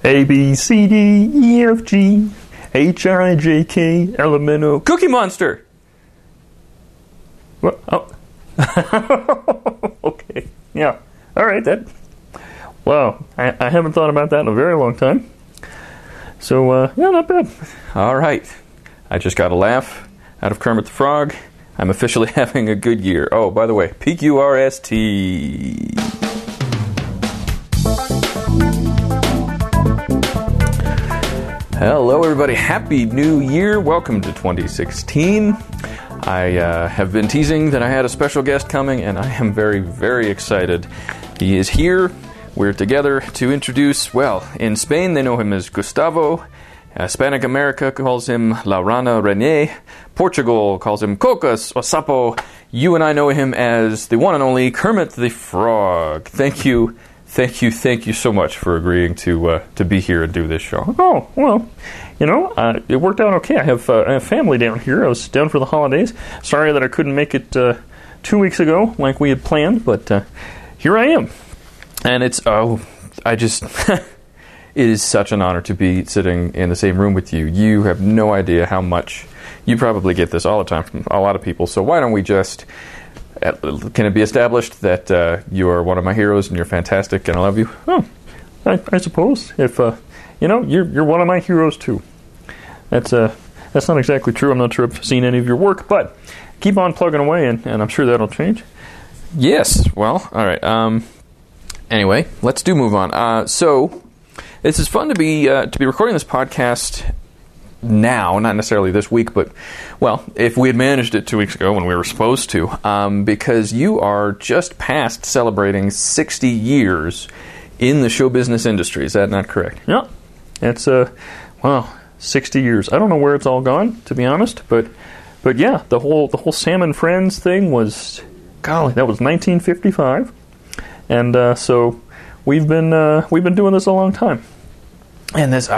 A, B, C, D, E, F, G, H, I, J, K, L, M, N, O. Cookie Monster! What? Oh. Okay. Yeah. All right. Wow. I haven't thought about that in a very long time. So, yeah, not bad. All right. I just got a laugh out of Kermit the Frog. I'm officially having a good year. Oh, by the way, PQRST. Hello, everybody. Happy New Year. Welcome to 2016. I have been teasing that I had a special guest coming, and I am very, very excited. He is here. We're together to introduce, well, in Spain they know him as Gustavo. Hispanic America calls him La Rana René. Portugal calls him Cocas or Sapo. You and I know him as the one and only Kermit the Frog. Thank you so much for agreeing to be here and do this show. Oh, well, you know, it worked out okay. I have family down here. I was down for the holidays. Sorry that I couldn't make it 2 weeks ago like we had planned, but here I am. And it is such an honor to be sitting in the same room with you. You have no idea how much, you probably get this all the time from a lot of people, so why don't we just... Can it be established that you are one of my heroes and you're fantastic and I love you? Oh, I suppose. If you're one of my heroes too. That's not exactly true. I'm not sure I've seen any of your work, but keep on plugging away, and I'm sure that'll change. Yes. Well, all right. Anyway, let's move on. So this is fun to be recording this podcast now, not necessarily this week, but, well, if we had managed it 2 weeks ago when we were supposed to, because you are just past celebrating 60 years in the show business industry. Is that not correct? Yeah. It's, 60 years. I don't know where it's all gone, to be honest, but yeah, the whole Sam and Friends thing was, golly, that was 1955, and so we've been doing this a long time, and this,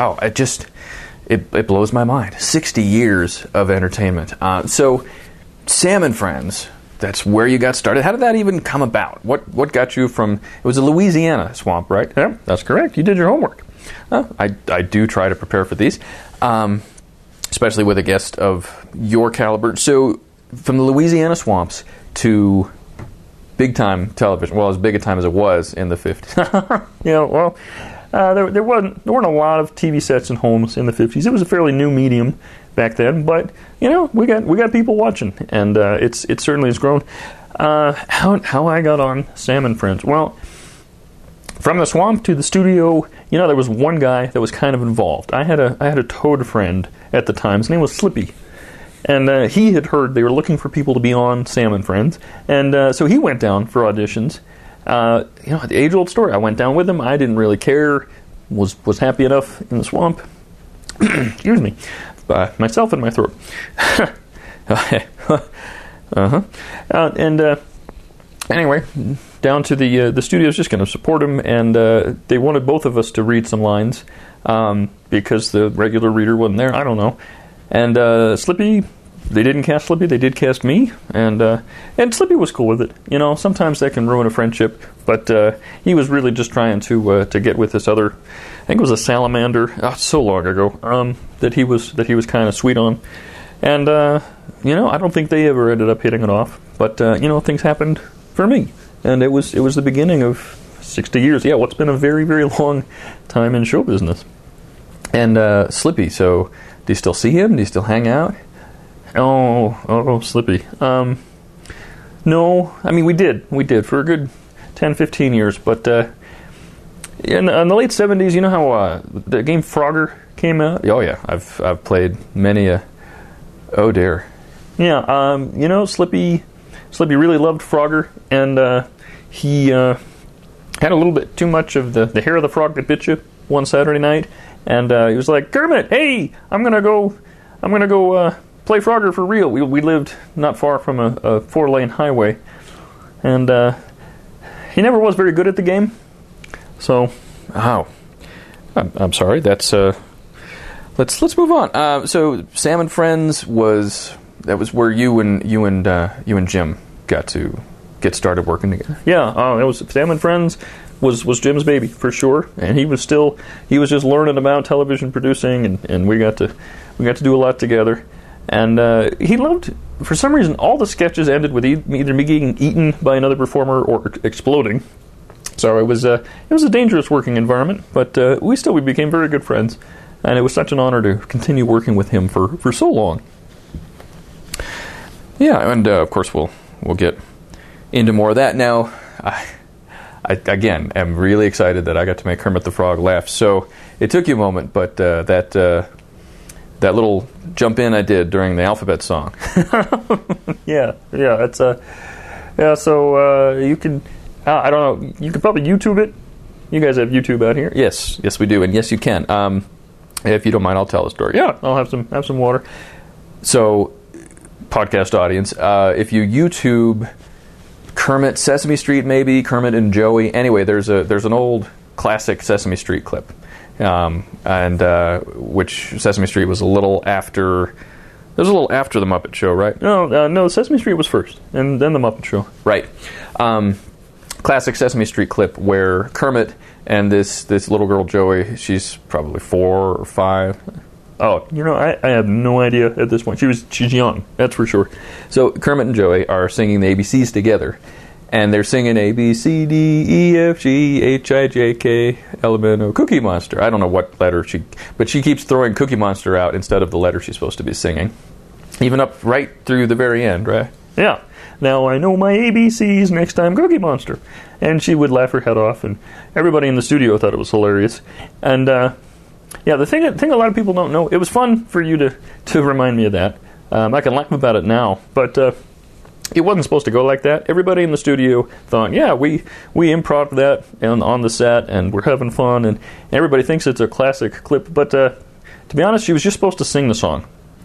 It blows my mind. 60 years of entertainment. So, Sam and Friends, that's where you got started. How did that even come about? What got you from... It was a Louisiana swamp, right? Yeah, that's correct. You did your homework. I do try to prepare for these, especially with a guest of your caliber. So, from the Louisiana swamps to big-time television, well, as big a time as it was in the 50s. Yeah, well... There weren't a lot of TV sets and homes in the 50s. It was a fairly new medium back then, but you know, we got people watching, and it certainly has grown. How I got on Sam and Friends? Well, from the swamp to the studio, you know, there was one guy that was kind of involved. I had a toad friend at the time. His name was Slippy, and he had heard they were looking for people to be on Sam and Friends, and so he went down for auditions. The age-old story. I went down with him. I didn't really care. Was happy enough in the swamp. Excuse me. Myself in my throat. Anyway, down to the studio's just going to support him, and they wanted both of us to read some lines because the regular reader wasn't there. I don't know. And Slippy... They didn't cast Slippy, they did cast me, and Slippy was cool with it. You know, sometimes that can ruin a friendship, but he was really just trying to get with this other, I think it was a salamander, so long ago, that he was kind of sweet on. And, I don't think they ever ended up hitting it off, but, things happened for me, and it was the beginning of 60 years. Yeah, what's been a very, very long time in show business. And Slippy, so do you still see him? Do you still hang out? Oh, Slippy. No, I mean, we did for a good 10, 15 years, but in the late 70s, you know how the game Frogger came out? Oh, yeah, I've played many a... Oh, dear. Yeah, Slippy really loved Frogger, and he had a little bit too much of the hair of the frog that bit you one Saturday night, and he was like, Kermit, hey, I'm gonna go play Frogger for real. We lived not far from a 4-lane highway, and he never was very good at the game. So, I'm sorry. That's let's move on. So, Sam and Friends was where you and Jim got to get started working together. Yeah, it was Sam and Friends was Jim's baby for sure, and he was just learning about television producing, and we got to do a lot together. And he loved, for some reason, all the sketches ended with either me getting eaten by another performer or exploding. So it was a dangerous working environment, but we became very good friends, and it was such an honor to continue working with him for so long. Yeah, and of course we'll get into more of that. Now, I again am really excited that I got to make Kermit the Frog laugh. So it took you a moment, but that little jump in I did during the alphabet song. yeah, it's yeah. So you can, I don't know, you could probably YouTube it. You guys have YouTube out here? Yes, we do, and yes, you can. If you don't mind, I'll tell the story. Yeah, I'll have some water. So, podcast audience, if you YouTube Kermit, Sesame Street, maybe Kermit and Joey. Anyway, there's an old classic Sesame Street clip, and which Sesame Street was a little after. It was a little after the Muppet Show, right? No, Sesame Street was first, and then the Muppet Show. Right. Classic Sesame Street clip where Kermit and this little girl Joey, she's probably 4 or 5. Oh, I have no idea at this point. She's young, that's for sure. So Kermit and Joey are singing the ABCs together, and they're singing A, B, C, D, E, F, G, H, I, J, K, L, M, N, O, Cookie Monster. I don't know what letter but she keeps throwing Cookie Monster out instead of the letter she's supposed to be singing. Even up right through the very end, right? Yeah. Now I know my ABCs, next time Cookie Monster. And she would laugh her head off, and everybody in the studio thought it was hilarious. And, yeah, the thing a lot of people don't know, it was fun for you to remind me of that. I can laugh about it now, but it wasn't supposed to go like that. Everybody in the studio thought, yeah, we improv that on the set, and we're having fun, and everybody thinks it's a classic clip. But to be honest, she was just supposed to sing the song.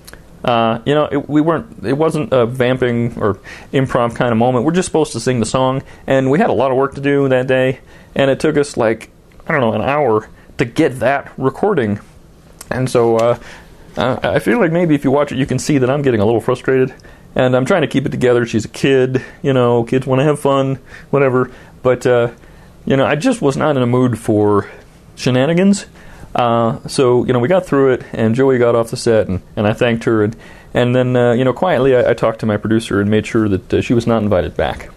It wasn't a vamping or improv kind of moment. We're just supposed to sing the song, and we had a lot of work to do that day, and it took us an hour to get that recording. And so I feel like maybe if you watch it, you can see that I'm getting a little frustrated, and I'm trying to keep it together. She's a kid, kids want to have fun, whatever. But, I just was not in a mood for shenanigans. So we got through it, and Joey got off the set, and I thanked her, and then quietly I talked to my producer and made sure that she was not invited back.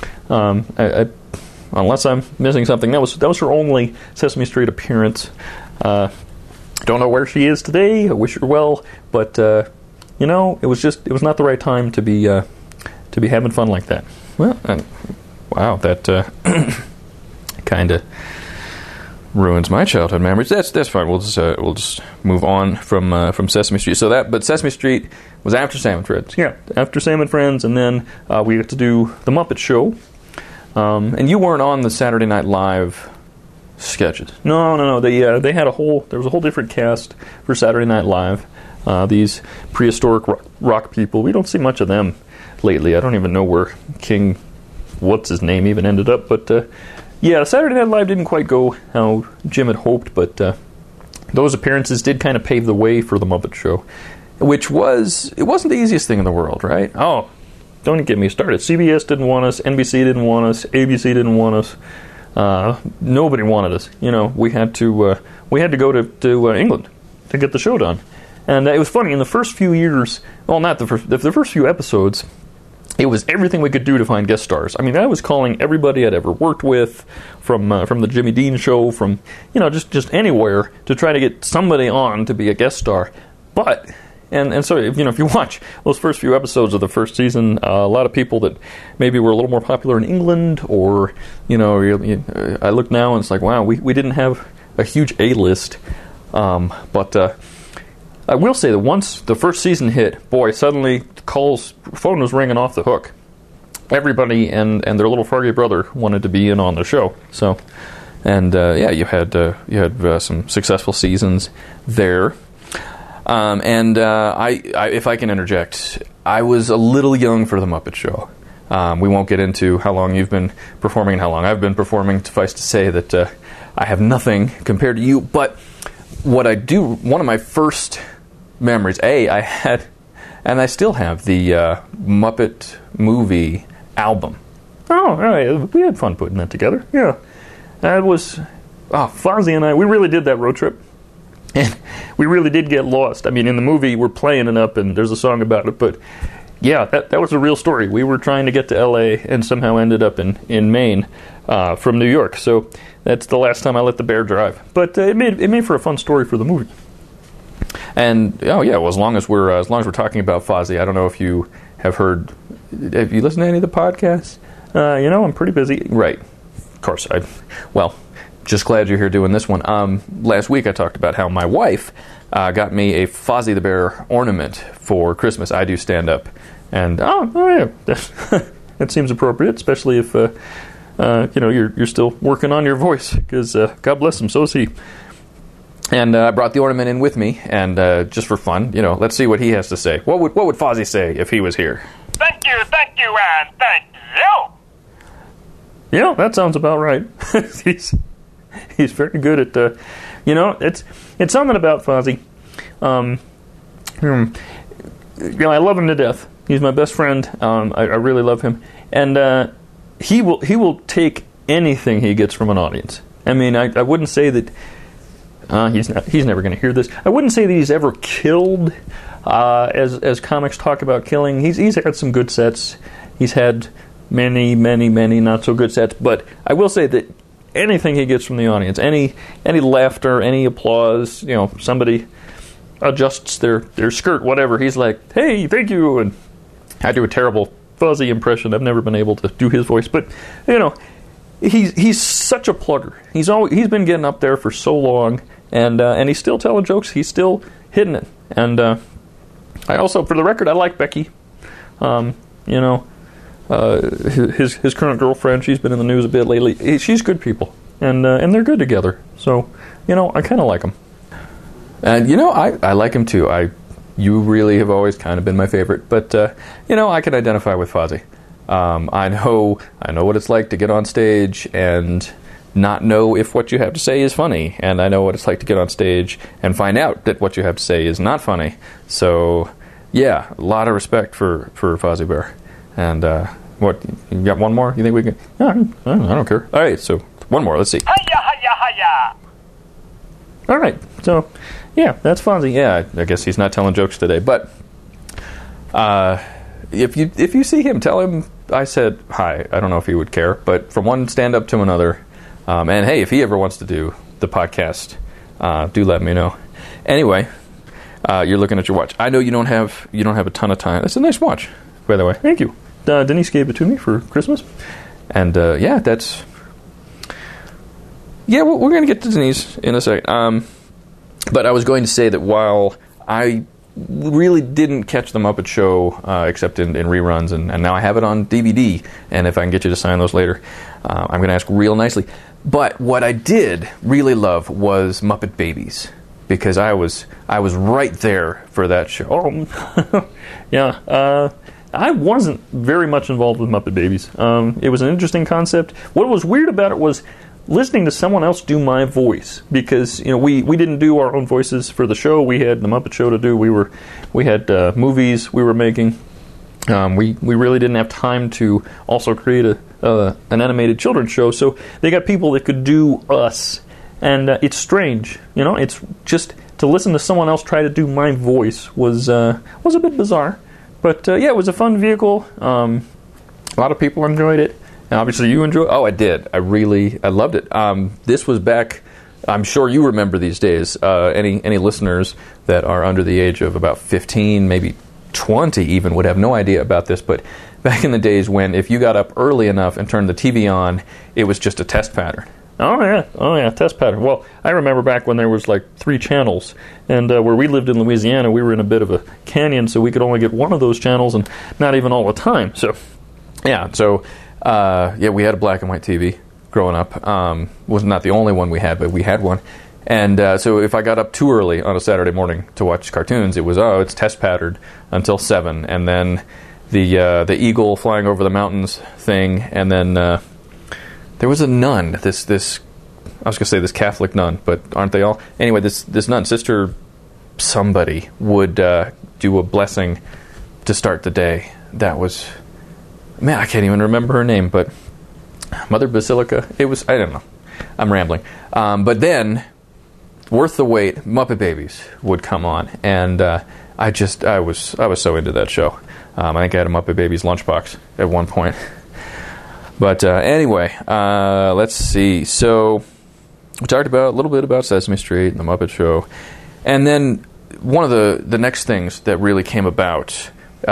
Unless I'm missing something, that was her only Sesame Street appearance. Don't know where she is today. I wish her well, but it was not the right time to be having fun like that. Well, wow, that kind of ruins my childhood memories. That's fine. We'll just move on from Sesame Street. But Sesame Street was after Sam and Friends. Yeah, after Sam and Friends, and then we got to do the Muppet Show. And you weren't on the Saturday Night Live sketches. No. They had there was a whole different cast for Saturday Night Live. These prehistoric rock people. We don't see much of them lately. I don't even know where King, what's his name, even ended up, but. Yeah, Saturday Night Live didn't quite go how Jim had hoped, but those appearances did kind of pave the way for the Muppet Show, which wasn't the easiest thing in the world, right? Oh, don't get me started. CBS didn't want us, NBC didn't want us, ABC didn't want us. Nobody wanted us. We had to go to England to get the show done, and it was funny in the first few years. Well, not the first few episodes. It was everything we could do to find guest stars. I mean, I was calling everybody I'd ever worked with, from the Jimmy Dean Show, from just anywhere, to try to get somebody on to be a guest star. But so if you watch those first few episodes of the first season, a lot of people that maybe were a little more popular in England, or I look now and it's like, wow, we didn't have a huge A-list, but. I will say that once the first season hit, boy, suddenly Cole's phone was ringing off the hook. Everybody and their little froggy brother wanted to be in on the show. So, and you had some successful seasons there. I if I can interject, I was a little young for the Muppet Show. We won't get into how long you've been performing and how long I've been performing. Suffice to say that I have nothing compared to you. But what I do, one of my first memories, I had, and I still have, the Muppet movie album. Oh, all right. We had fun putting that together. Yeah. that was Fozzie and I. We really did that road trip, and we really did get lost. I mean, in the movie, we're playing it up, and there's a song about it, but. Yeah, that was a real story. We were trying to get to L.A. and somehow ended up in Maine from New York. So that's the last time I let the bear drive. But it made for a fun story for the movie. And well, as long as we're talking about Fozzie, I don't know if you have heard. Have you listened to any of the podcasts? I'm pretty busy. Right. Of course. Just glad you're here doing this one. Last week I talked about how my wife got me a Fozzie the Bear ornament for Christmas. I do stand up, and yeah, that seems appropriate, especially if you're still working on your voice. Because God bless him, so is he. And I brought the ornament in with me, and just for fun, let's see what he has to say. What would Fozzie say if he was here? Thank you, and thank you. Yeah, that sounds about right. He's very good at, it's something about Fozzie. I love him to death. He's my best friend. I really love him, and he will take anything he gets from an audience. I mean, I wouldn't say that he's never going to hear this. I wouldn't say that he's ever killed, as comics talk about killing. He's had some good sets. He's had many not so good sets, but I will say that anything he gets from the audience, any laughter, any applause, somebody adjusts their skirt, whatever, he's like, hey, thank you. And I do a terrible Fozzie impression. I've never been able to do his voice, but he's such a plugger. He's been getting up there for so long, and he's still telling jokes. He's still hitting it. And I also, for the record, I like Becky. His current girlfriend, she's been in the news a bit lately. She's good people, and they're good together. So, I kind of like them. And I like him too. You really have always kind of been my favorite, but I can identify with Fozzie. I know what it's like to get on stage and not know if what you have to say is funny, and I know what it's like to get on stage and find out that what you have to say is not funny. So, yeah, a lot of respect for Fozzie Bear. And what, you got one more? You think we can? I don't care. All right, so one more. Let's see. Hiya. All right, so yeah, that's Fozzie. Yeah, I guess he's not telling jokes today, but if you see him, tell him I said hi. I don't know if he would care, but from one stand-up to another, and hey, if he ever wants to do the podcast, do let me know. Anyway, you're looking at your watch. I know you don't have a ton of time. That's a nice watch, by the way. Thank you. Denise gave it to me for Christmas. And we're going to get to Denise in a second. But I was going to say that while I really didn't catch the Muppet Show except in reruns, and now I have it on DVD, and if I can get you to sign those later, I'm going to ask real nicely. But what I did really love was Muppet Babies, because I was right there for that show. Oh, yeah. I wasn't very much involved with Muppet Babies. It was an interesting concept. What was weird about it was listening to someone else do my voice, because we didn't do our own voices for the show. We had the Muppet Show to do. We had movies we were making. We really didn't have time to also create an animated children's show. So they got people that could do us, and it's strange. It's just to listen to someone else try to do my voice was a bit bizarre. But, it was a fun vehicle. A lot of people enjoyed it. And obviously you enjoyed it. Oh, I did. I loved it. This was back, I'm sure you remember these days, any listeners that are under the age of about 15, maybe 20 even, would have no idea about this. But back in the days when if you got up early enough and turned the TV on, it was just a test pattern. Oh yeah, test pattern. Well, I remember back when there was like 3 channels, and where we lived in Louisiana, we were in a bit of a canyon, so we could only get one of those channels, and not even all the time. So, we had a black and white TV growing up. Was not the only one we had, but we had one. And so if I got up too early on a Saturday morning to watch cartoons, it was it's test patterned until 7, and then the eagle flying over the mountains thing, and then. There was a nun, this I was going to say this Catholic nun, but aren't they all? Anyway, this nun, Sister somebody, would do a blessing to start the day. That was, I can't even remember her name, but Mother Basilica, it was, I don't know. I'm rambling. But then, worth the wait, Muppet Babies would come on, and I was so into that show. I think I had a Muppet Babies lunchbox at one point. But anyway, let's see. So we talked a little bit about Sesame Street and the Muppet Show, and then one of the next things that really came about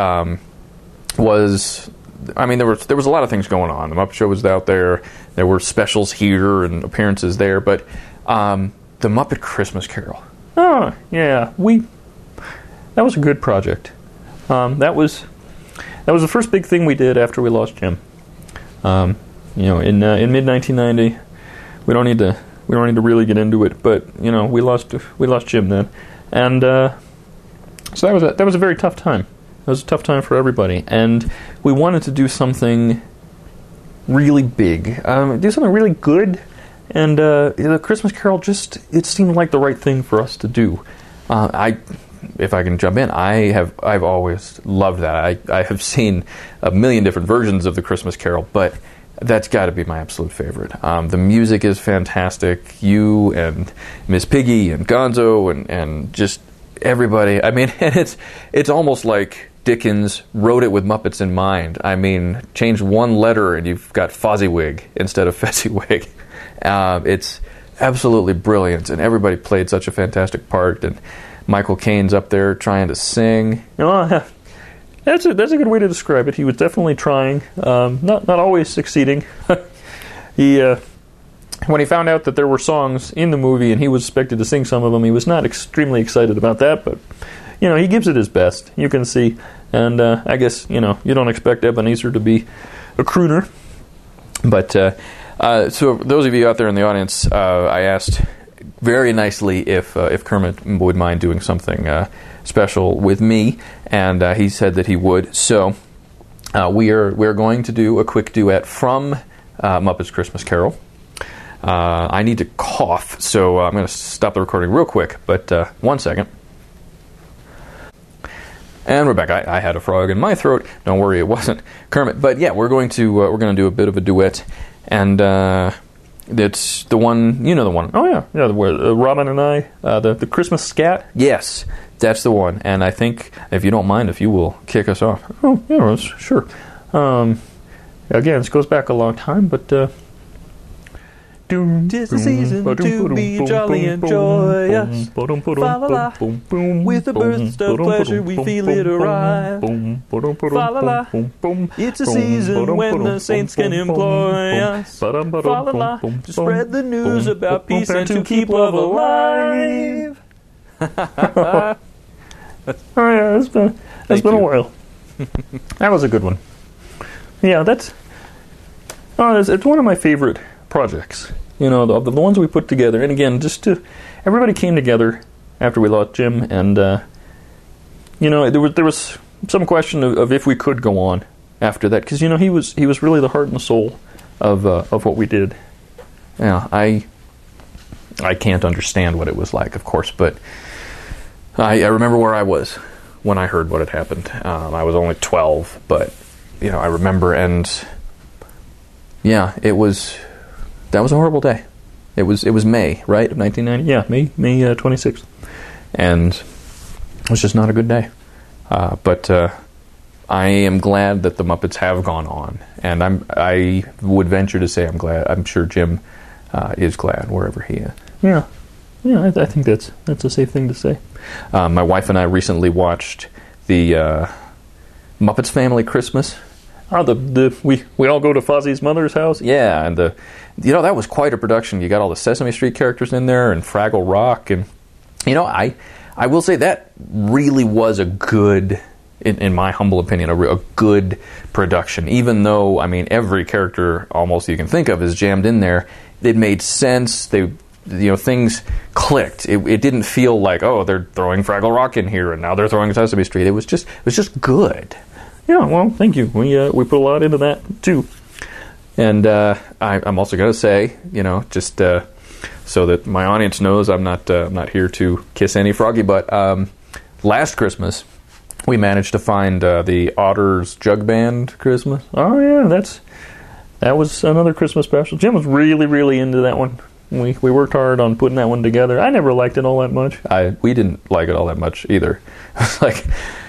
was, I mean, there was a lot of things going on. The Muppet Show was out there. There were specials here and appearances there, but the Muppet Christmas Carol. Oh yeah, that was a good project. That was the first big thing we did after we lost Jim. In mid 1990, we don't need to really get into it, but we lost Jim then, and so that was a very tough time. It was a tough time for everybody, and we wanted to do something really big, do something really good, and the Christmas Carol it seemed like the right thing for us to do. If I can jump in, I've always loved that. I have seen a million different versions of the Christmas Carol, but that's got to be my absolute favorite. The music is fantastic. You and Miss Piggy and Gonzo and just everybody. I mean, and it's almost like Dickens wrote it with Muppets in mind. I mean, change one letter and you've got Fozziwig instead of Fezziwig. It's absolutely brilliant, and everybody played such a fantastic part. And Michael Caine's up there trying to sing. That's a good way to describe it. He was definitely trying, not always succeeding. When he found out that there were songs in the movie and he was expected to sing some of them, he was not extremely excited about that. But he gives it his best. You can see, and I guess you don't expect Ebenezer to be a crooner. But so those of you out there in the audience, I asked very nicely if Kermit would mind doing something special with me, and he said that he would. So we're going to do a quick duet from Muppet's Christmas Carol. I need to cough, so I'm going to stop the recording real quick. But 1 second. And we're back. I had a frog in my throat. Don't worry, it wasn't Kermit. But yeah, we're going to do a bit of a duet, and it's the one, the one. Oh yeah, Robin and I, the Christmas scat. Yes, that's the one. And I think, if you don't mind, if you will kick us off. Oh yeah, sure. Again, this goes back a long time, but. 'Tis the season to be jolly and joyous. Fa-la-la, with a burst of pleasure we feel it arrive. Fa-la-la, it's a season when the saints can employ us. Fa-la-la, to spread the news about peace and to keep love alive. Oh yeah, it's been a while. That was a good one. Yeah, it's one of my favorite projects, the ones we put together. And again, everybody came together after we lost Jim, and there was some question of if we could go on after that, because he was really the heart and the soul of what we did. Yeah, I can't understand what it was like, of course, but I remember where I was when I heard what had happened. I was only 12, but I remember, and yeah, that was a horrible day. It was May, right, of 1990? Yeah, May 26th. And it was just not a good day. But I am glad that the Muppets have gone on, and I would venture to say I'm glad. I'm sure Jim is glad wherever he is. Yeah, I think that's a safe thing to say. My wife and I recently watched the Muppets Family Christmas. Oh, we all go to Fozzie's mother's house? Yeah, and that was quite a production. You got all the Sesame Street characters in there, and Fraggle Rock, and I will say that really was a good, in my humble opinion, a good production. Even though, I mean, every character almost you can think of is jammed in there. It made sense. Things clicked. It didn't feel like, oh, they're throwing Fraggle Rock in here, and now they're throwing Sesame Street. It was just good. Yeah, well, thank you. We put a lot into that too. And I'm also going to say, just so that my audience knows, I'm not here to kiss any froggy butt. Last Christmas, we managed to find the Otters Jug Band Christmas. Oh yeah, that was another Christmas special. Jim was really, really into that one. We worked hard on putting that one together. I never liked it all that much. We didn't like it all that much either. Like,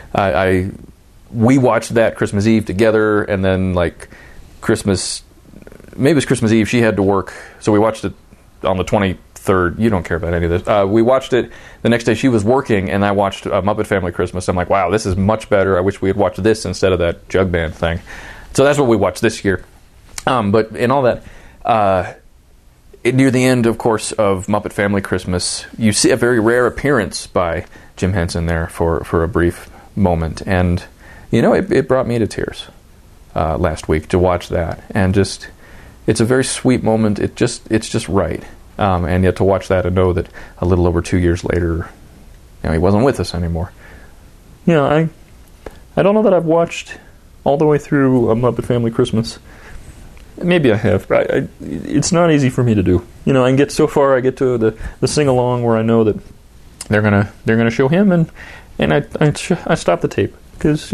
we watched that Christmas Eve together, and then like maybe it was Christmas Eve. She had to work, so we watched it on the 23rd. You don't care about any of this. We watched it the next day. She was working, and I watched Muppet Family Christmas. I'm like, wow, this is much better. I wish we had watched this instead of that Jug Band thing. So that's what we watched this year. But in all that, near the end, of course, of Muppet Family Christmas, you see a very rare appearance by Jim Henson there for a brief moment, and it brought me to tears last week to watch that, and just it's a very sweet moment. It's just right, and yet to watch that and know that a little over 2 years later, he wasn't with us anymore. Yeah, I don't know that I've watched all the way through a Muppet Family Christmas. Maybe I have, but it's not easy for me to do. I can get so far. I get to the sing along where I know that they're gonna show him, and I stop the tape because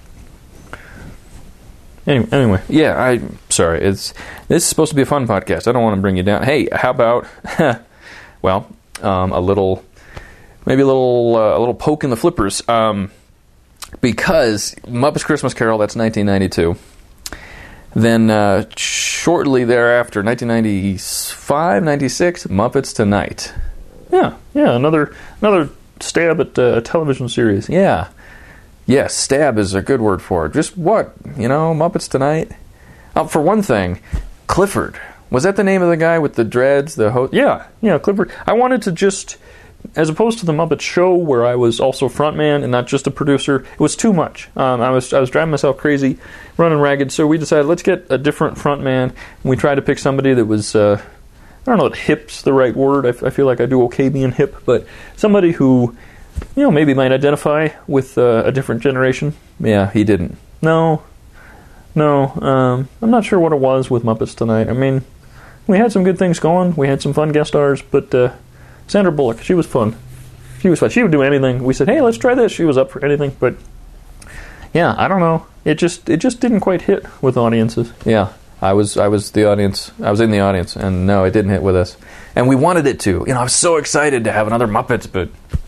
Anyway, yeah. I'm sorry. This is supposed to be a fun podcast. I don't want to bring you down. Hey, how about a little poke in the flippers. Because Muppets Christmas Carol, that's 1992. Then shortly thereafter, 1995, 96, Muppets Tonight. Yeah, another stab at a television series. Yeah. Yes, stab is a good word for it. Just what? Muppets Tonight? For one thing, Clifford. Was that the name of the guy with the dreads? The host? Yeah, Clifford. I wanted to just, as opposed to the Muppet Show, where I was also frontman and not just a producer, it was too much. I was driving myself crazy, running ragged, so we decided, let's get a different frontman, and we tried to pick somebody that was, I don't know if hip's the right word, I feel like I do okay being hip, but somebody who, maybe might identify with a different generation. Yeah, he didn't. No, I'm not sure what it was with Muppets Tonight. I mean, we had some good things going, we had some fun guest stars, but Sandra Bullock, she was fun. She would do anything. We said, hey, let's try this. She was up for anything, but yeah, I don't know. It just didn't quite hit with audiences. Yeah, I was the audience. I was in the audience, and no, it didn't hit with us. And we wanted it to. I was so excited to have another Muppets, but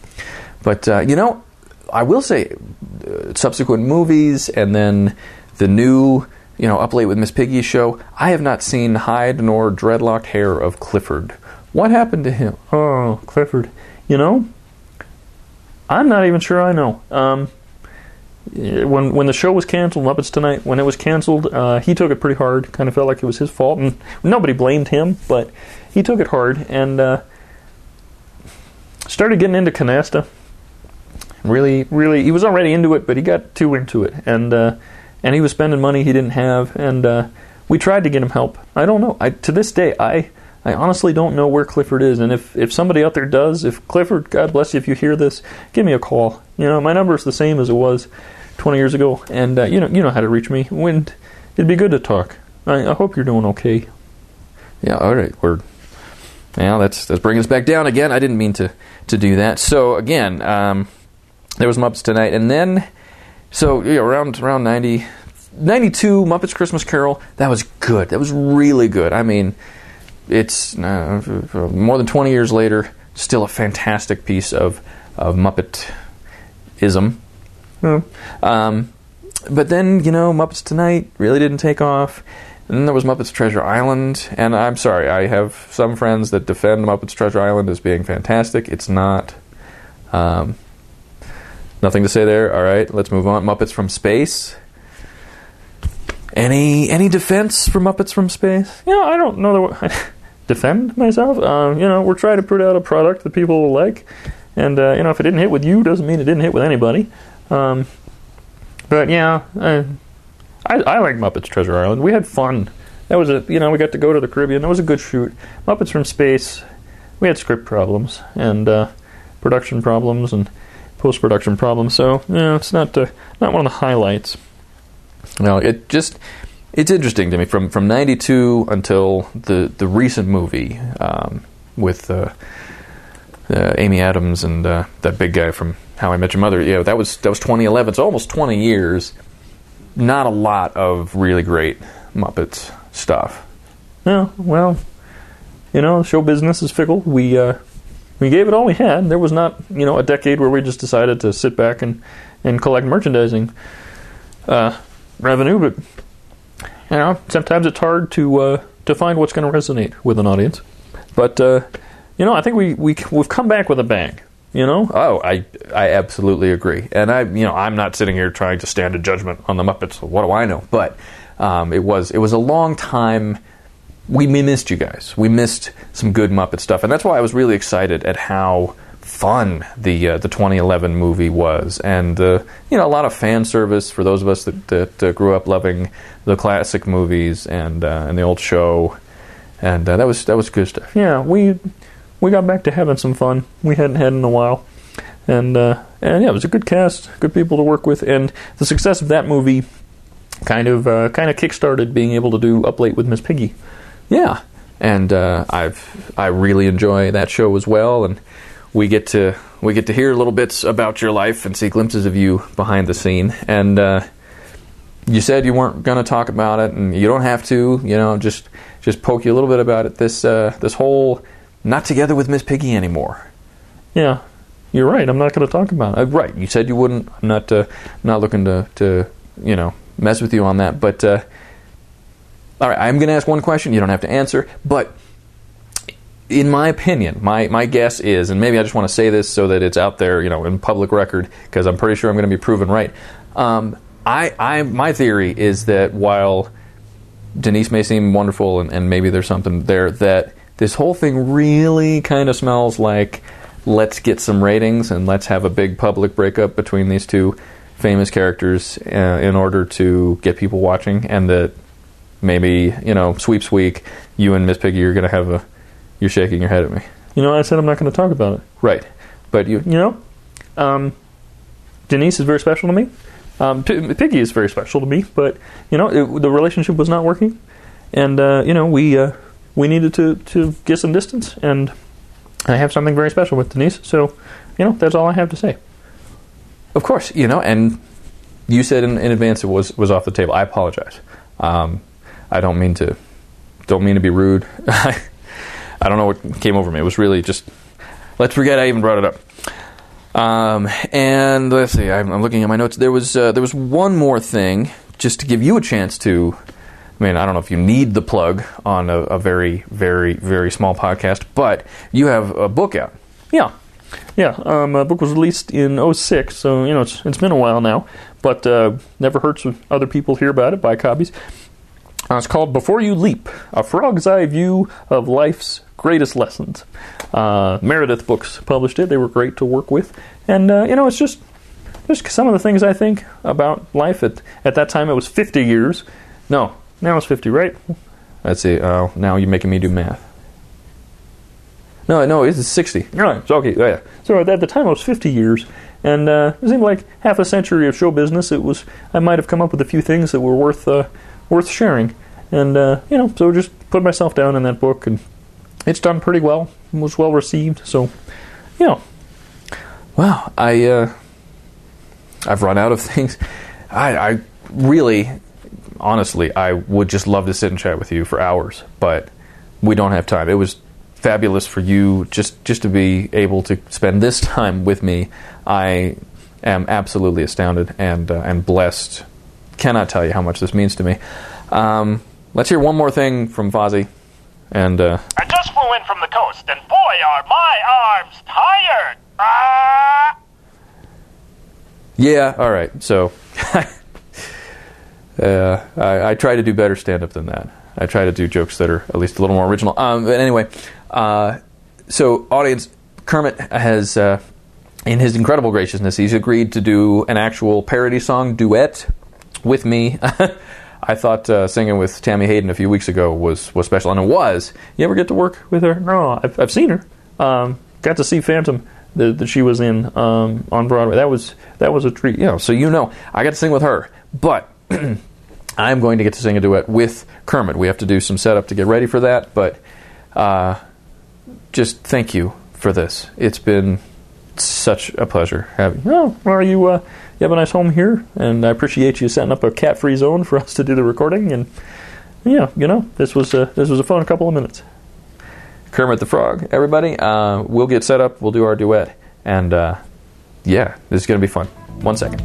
I will say, subsequent movies and then the new, Up Late with Miss Piggy show, I have not seen hide nor dreadlocked hair of Clifford. What happened to him? Oh, Clifford. I'm not even sure I know. When the show was canceled, Muppets Tonight, when it was canceled, he took it pretty hard. Kind of felt like it was his fault, and nobody blamed him, but he took it hard and started getting into Canasta. Really, he was already into it, but he got too into it, and he was spending money he didn't have, and we tried to get him help. I don't know. To this day, I honestly don't know where Clifford is, and if somebody out there does, if Clifford, God bless you, if you hear this, give me a call. My number is the same as it was 20 years ago, and you know how to reach me. It'd be good to talk. I hope you're doing okay. Yeah, all right. That's bringing us back down again. I didn't mean to do that. So again, there was Muppets Tonight, and then around 92 Muppets Christmas Carol. That was good. That was really good. I mean, it's more than 20 years later, still a fantastic piece of Muppet-ism. But then, Muppets Tonight really didn't take off. And then there was Muppets Treasure Island. And I'm sorry, I have some friends that defend Muppets Treasure Island as being fantastic. It's not. Nothing to say there. All right, let's move on. Muppets from Space. Any defense for Muppets from Space? I don't know that defend myself. We're trying to put out a product that people will like, and if it didn't hit with you, doesn't mean it didn't hit with anybody. But yeah, I like Muppets Treasure Island. We had fun. That was we got to go to the Caribbean. That was a good shoot. Muppets from Space, we had script problems and production problems and post-production problems. So it's not one of the highlights. No, it's interesting to me from 92 until the recent movie with Amy Adams and that big guy from How I Met Your Mother. Yeah, that was 2011. So almost 20 years. Not a lot of really great Muppets stuff. Yeah, well, show business is fickle. We gave it all we had. There was not, a decade where we just decided to sit back and collect merchandising revenue. But sometimes it's hard to find what's going to resonate with an audience. But I think we've come back with a bang. Oh, I absolutely agree. And I'm not sitting here trying to stand a judgment on the Muppets. What do I know? But it was a long time. We missed you guys. We missed some good Muppet stuff, and that's why I was really excited at how fun the 2011 movie was, and a lot of fan service for those of us that grew up loving the classic movies and the old show, and that was good stuff. Yeah, we got back to having some fun we hadn't had in a while, and it was a good cast, good people to work with, and the success of that movie kind of kickstarted being able to do Up Late with Miss Piggy. Yeah, and I really enjoy that show as well, and we get to hear little bits about your life and see glimpses of you behind the scene. And you said you weren't going to talk about it, and you don't have to. Just poke you a little bit about it. This whole not together with Miss Piggy anymore. Yeah, you're right. I'm not going to talk about it. Right, you said you wouldn't. I'm not looking to mess with you on that, but. All right, I'm going to ask one question. You don't have to answer. But in my opinion, my guess is, and maybe I just want to say this so that it's out there, in public record, because I'm pretty sure I'm going to be proven right. My theory is that while Denise may seem wonderful and maybe there's something there, that this whole thing really kind of smells like let's get some ratings and let's have a big public breakup between these two famous characters in order to get people watching, and that maybe, sweeps week, you and Miss Piggy are going to have you're shaking your head at me. I said I'm not going to talk about it. Right. But Denise is very special to me. Piggy is very special to me, but, the relationship was not working. And, we needed to get some distance, and I have something very special with Denise. So, that's all I have to say. Of course, and you said in advance it was off the table. I apologize. I don't mean to be rude. I don't know what came over me. It was really just, let's forget I even brought it up. And let's see, I'm looking at my notes. There was one more thing, just to give you a chance to, I don't know if you need the plug on a very, very, very small podcast, but you have a book out. Yeah. A book was released in 2006, so, it's been a while now, but never hurts when other people hear about it, buy copies. It's called Before You Leap, A Frog's Eye View of Life's Greatest Lessons. Meredith Books published it. They were great to work with. And, it's just some of the things I think about life. At that time, it was 50 years. No, now it's 50, right? Let's see. Now you're making me do math. No, it's 60. Right, so, okay, yeah. So at the time, it was 50 years. And it seemed like half a century of show business. I might have come up with a few things that were worth sharing. And, so just put myself down in that book, and it's done pretty well. It was well received, so, Wow, I've run out of things. I really, honestly, I would just love to sit and chat with you for hours, but we don't have time. It was fabulous for you just to be able to spend this time with me. I am absolutely astounded and blessed. Cannot tell you how much this means to me. Let's hear one more thing from Fozzie. And I just flew in from the coast, and boy, are my arms tired. Yeah, all right. So I try to do better stand-up than that. I try to do jokes that are at least a little more original. But anyway, so audience, Kermit has, in his incredible graciousness, he's agreed to do an actual parody song duet with me. I thought singing with Tammy Hayden a few weeks ago was special, and it was. You ever get to work with her? No, I've seen her. Got to see Phantom that she was in on Broadway. That was a treat. So I got to sing with her, but I'm going to get to sing a duet with Kermit. We have to do some setup to get ready for that, but just thank you for this. It's been such a pleasure having you. You have a nice home here, and I appreciate you setting up a cat-free zone for us to do the recording, and Yeah, this was a fun couple of minutes. Kermit the Frog, everybody. We'll get set up. We'll do our duet. And, yeah, this is going to be fun. 1 second.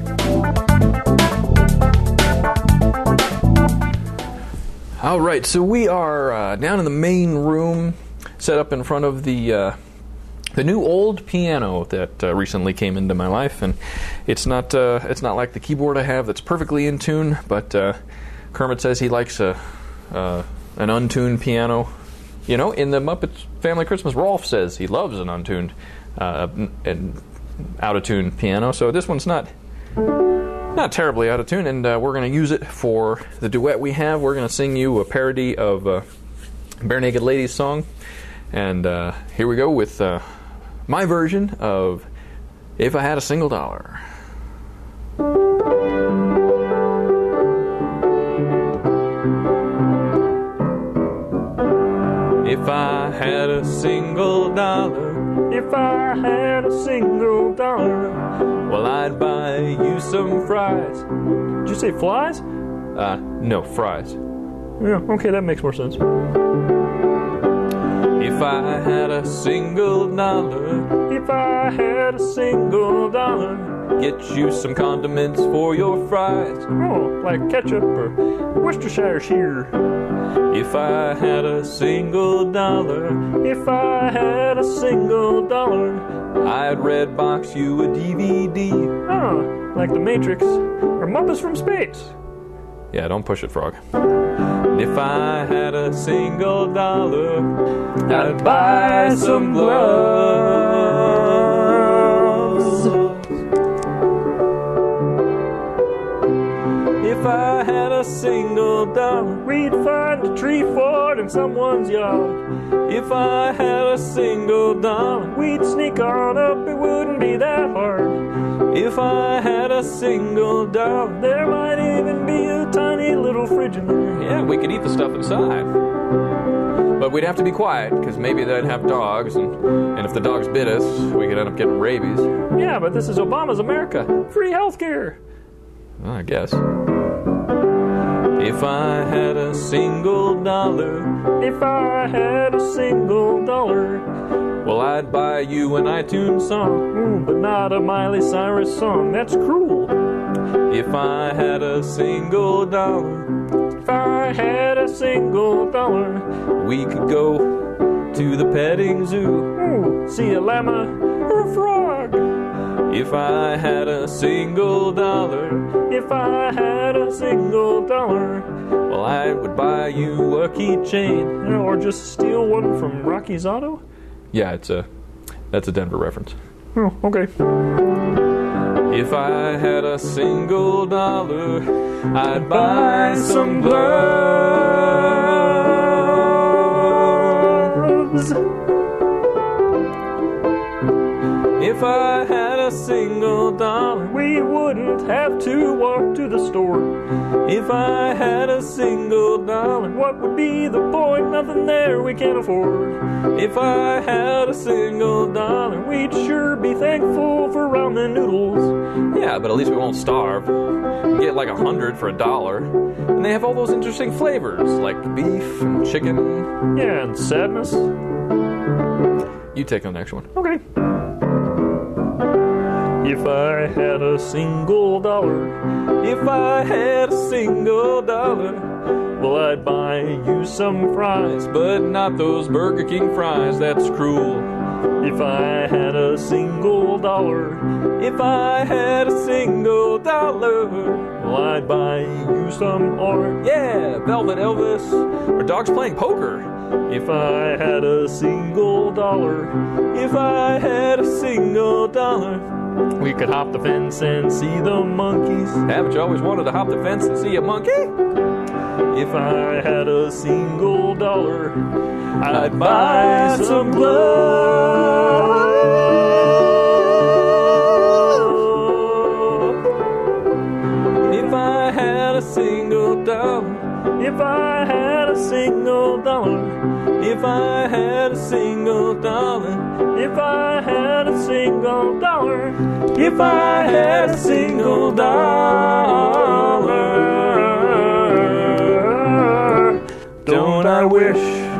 All right, so we are down in the main room, set up in front of the new old piano that recently came into my life, and it's not like the keyboard I have that's perfectly in tune, but Kermit says he likes an untuned piano. In the Muppets Family Christmas, Rolf says he loves an untuned and out of tune piano, so this one's not terribly out of tune, and we're going to use it for the duet we have. We're going to sing you a parody of Bare Naked Ladies song, and here we go with my version of If I Had a Single Dollar. If I had a single dollar, if I had a single dollar, well, I'd buy you some fries. Did you say flies? No, fries. Yeah, okay, that makes more sense. If I had a single dollar, if I had a single dollar, get you some condiments for your fries. Oh, like ketchup or Worcestershire shear. If I had a single dollar, if I had a single dollar, I'd red box you a DVD. Oh, like The Matrix or Muppets from Space. Yeah, don't push it, Frog. If I had a single dollar, I'd buy some gloves. If I had a single dollar, we'd find a tree fort in someone's yard. If I had a single dollar, we'd sneak on up, it wouldn't be that hard. If I had a single dollar, there might even be a tiny little fridge in there. Yeah, we could eat the stuff inside. But we'd have to be quiet, because maybe they'd have dogs, and if the dogs bit us, we could end up getting rabies. Yeah, but this is Obama's America. Free healthcare. Well, I guess. If I had a single dollar, if I had a single dollar, well, I'd buy you an iTunes song. Ooh, but not a Miley Cyrus song. That's cruel. If I had a single dollar, if I had a single dollar, we could go to the petting zoo. Ooh, see a llama or a frog. If I had a single dollar, if I had a single dollar, well, I would buy you a keychain. Or just steal one from Rocky's Auto? Yeah, that's a Denver reference. Oh, okay. If I had a single dollar, I'd buy some gloves. If I had a single dollar, we wouldn't have to walk to the store. If I had a single dollar, what would be the point? Nothing there we can't afford. If I had a single dollar, we'd sure be thankful for ramen noodles. Yeah, but at least we won't starve. We get like 100 for $1. And they have all those interesting flavors, like beef and chicken. Yeah, and sadness. You take the next one. Okay. If I had a single dollar, if I had a single dollar, well, I'd buy you some fries, but not those Burger King fries, that's cruel. If I had a single dollar, if I had a single dollar, well, I'd buy you some art. Yeah, Velvet Elvis, or dogs playing poker. If I had a single dollar, if I had a single dollar, we could hop the fence and see the monkeys. Haven't you always wanted to hop the fence and see a monkey? If I had a single dollar, I'd buy some gloves. If I had a single dollar, if I had a single dollar, if I had a single dollar, if I had a single dollar, if I had a single dollar, don't I wish?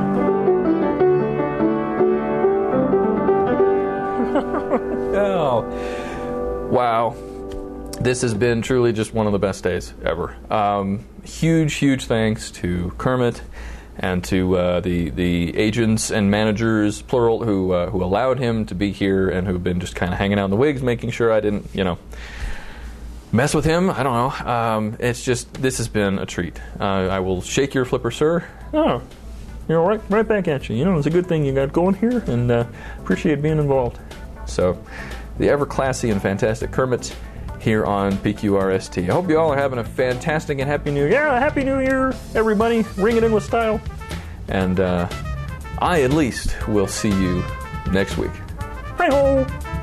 Oh, wow. This has been truly just one of the best days ever. Huge thanks to Kermit and to the agents and managers, plural, who allowed him to be here and who've been just kind of hanging out in the wigs, making sure I didn't, mess with him. I don't know. It's just, this has been a treat. I will shake your flipper, sir. Oh, right back at you. It's a good thing you got going here, and appreciate being involved. So, the ever classy and fantastic Kermit here on PQRST. I hope you all are having a fantastic and happy New Year. Yeah, Happy New Year, everybody. Ring it in with style. And I, at least, will see you next week. Hey-ho!